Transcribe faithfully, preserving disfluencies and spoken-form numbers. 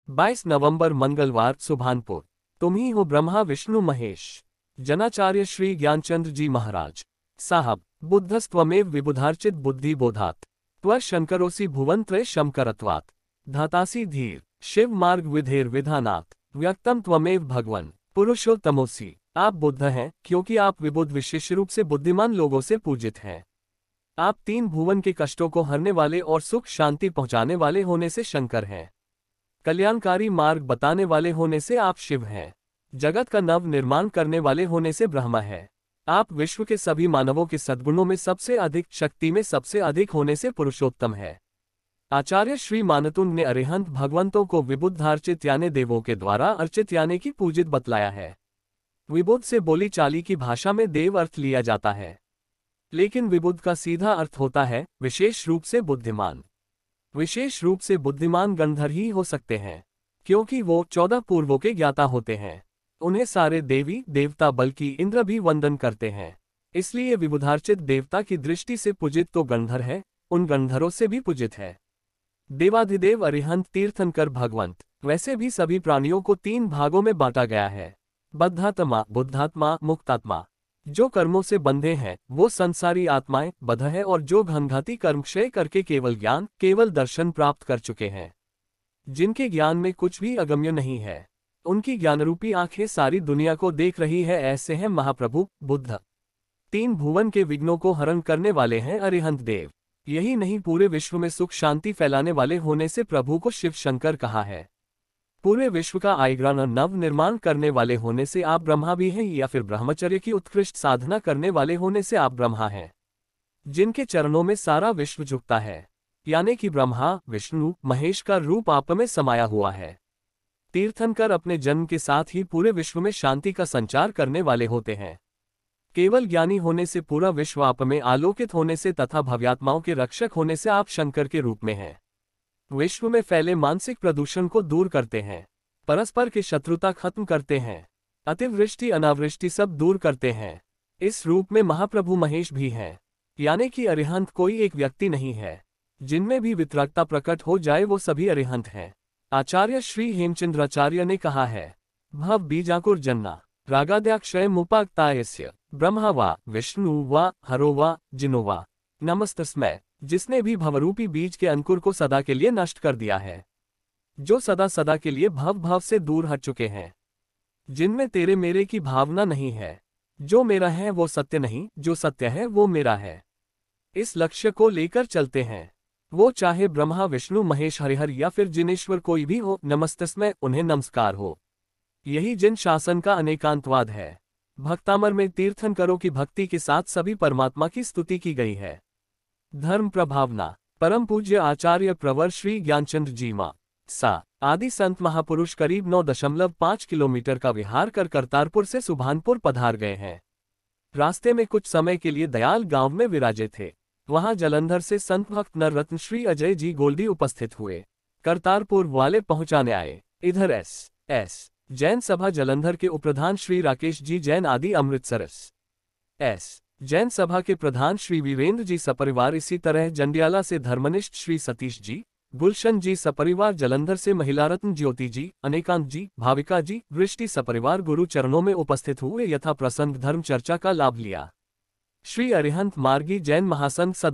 बाईस नवंबर मंगलवार सुभानपुर। तुम ही हो ब्रह्मा विष्णु महेश। जनाचार्य श्री ज्ञानचंद्र जी महाराज साहब। बुद्धस्त्वमेव विबुधार्चित बुद्धि बोधात त्व शंकरोसी भुवन त्रय शंकरत्वात् धातासी धीर शिव मार्ग विधेर विधानात् व्यक्तम त्वमेव भगवन पुरुषोत्तमोसी। आप बुद्ध हैं क्योंकि आप विबुद्ध विशेष रूप से बुद्धिमान लोगों से पूजित हैं। आप तीन भुवन के कष्टों को हरने वाले और सुख शांति पहुंचाने वाले होने से शंकर हैं। कल्याणकारी मार्ग बताने वाले होने से आप शिव हैं। जगत का नव निर्माण करने वाले होने से ब्रह्मा है। आप विश्व के सभी मानवों के सद्गुणों में सबसे अधिक, शक्ति में सबसे अधिक होने से पुरुषोत्तम है। आचार्य श्री मानतुंग ने अरिहंत भगवंतों को विबुद्धार्चित यानी देवों के द्वारा अर्चित यानी कि पूजित बतलाया है। विबुद्ध से बोली चाली की भाषा में देव अर्थ लिया जाता है, लेकिन विबुद्ध का सीधा अर्थ होता है विशेष रूप से बुद्धिमान। विशेष रूप से बुद्धिमान गंधर्व ही हो सकते हैं, क्योंकि वो चौदह पूर्वों के ज्ञाता होते हैं। उन्हें सारे देवी देवता बल्कि इंद्र भी वंदन करते हैं। इसलिए विबुधार्चित देवता की दृष्टि से पूजित तो गंधर्व है, उन गंधर्वों से भी पूजित है। देवाधिदेव अरिहंत तीर्थंकर भगवंत। वैसे भी सभी प्राणियों को तीन भागों में बांटा गया है, बद्धात्मा, बुद्धात्मा, मुक्तात्मा। जो कर्मों से बंधे हैं वो संसारी आत्माएं बद्ध है, और जो घनघाती कर्म क्षय करके केवल ज्ञान केवल दर्शन प्राप्त कर चुके हैं, जिनके ज्ञान में कुछ भी अगम्य नहीं है, उनकी ज्ञानरूपी आंखें सारी दुनिया को देख रही है, ऐसे हैं महाप्रभु बुद्ध। तीन भुवन के विघ्नों को हरण करने वाले हैं अरिहंत देव। यही नहीं, पूरे विश्व में सुख शांति फैलाने वाले होने से प्रभु को शिव शंकर कहा है। पूरे विश्व का आयग्रान नव निर्माण करने वाले होने से आप ब्रह्मा भी हैं, या फिर ब्रह्मचर्य की उत्कृष्ट साधना करने वाले होने से आप ब्रह्मा हैं, जिनके चरणों में सारा विश्व झुकता है, यानी कि ब्रह्मा विष्णु महेश का रूप आप में समाया हुआ है। तीर्थंकर अपने जन्म के साथ ही पूरे विश्व में शांति का संचार करने वाले होते हैं। केवल ज्ञानी होने से पूरा विश्व आप में आलोकित होने से तथा भव्यात्माओं के रक्षक होने से आप शंकर के रूप में हैं। विश्व में फैले मानसिक प्रदूषण को दूर करते हैं, परस्पर की शत्रुता खत्म करते हैं, अतिवृष्टि अनावृष्टि सब दूर करते हैं। इस रूप में महाप्रभु महेश भी हैं, यानी कि अरिहंत कोई एक व्यक्ति नहीं है। जिनमें भी वितरागता प्रकट हो जाए वो सभी अरिहंत हैं। आचार्य श्री हेमचंद्राचार्य ने कहा है, भव बीजाकुर जन्ना रागाद्याक्षय मुपाक्तायस्य ब्रह्मा वा विष्णु वा हरो वा जिनो वा नमस्तस्मै। जिसने भी भवरूपी बीज के अंकुर को सदा के लिए नष्ट कर दिया है, जो सदा सदा के लिए भव भाव से दूर हट चुके हैं, जिनमें तेरे मेरे की भावना नहीं है। जो मेरा है वो सत्य नहीं, जो सत्य है वो मेरा है। इस लक्ष्य को लेकर चलते हैं, वो चाहे ब्रह्मा विष्णु महेश हरिहर या फिर जिनेश्वर कोई भी हो, नमस्तस्मै उन्हें नमस्कार हो। यही जिन शासन का अनेकांतवाद है। भक्तामर में तीर्थंकरों की भक्ति के साथ सभी परमात्मा की स्तुति की गई है। धर्म प्रभावना। परम पूज्य आचार्य प्रवर श्री ज्ञानचंद्र जी मा सा आदि संत महापुरुष करीब नौ दशमलव पाँच किलोमीटर का विहार कर करतारपुर से सुभानपुर पधार गए हैं। रास्ते में कुछ समय के लिए दयाल गांव में विराजे थे। वहां जलंधर से संत भक्त नररत्न श्री अजय जी गोल्डी उपस्थित हुए, करतारपुर वाले पहुंचाने आए। इधर एस एस जैन सभा जलंधर के उपप्रधान श्री राकेश जी जैन आदि अमृतसर एस जैन सभा के प्रधान श्री वीरेंद्र जी सपरिवार, इसी तरह जंडियाला से धर्मनिष्ठ श्री सतीश जी, गुलशन जी सपरिवार, जलंधर से महिला रत्न ज्योति जी, अनेकांत जी, भाविका जी, वृष्टि सपरिवार गुरु चरणों में उपस्थित हुए यथा प्रसंग धर्म चर्चा का लाभ लिया। श्री अरिहंत मार्गी जैन महासंघ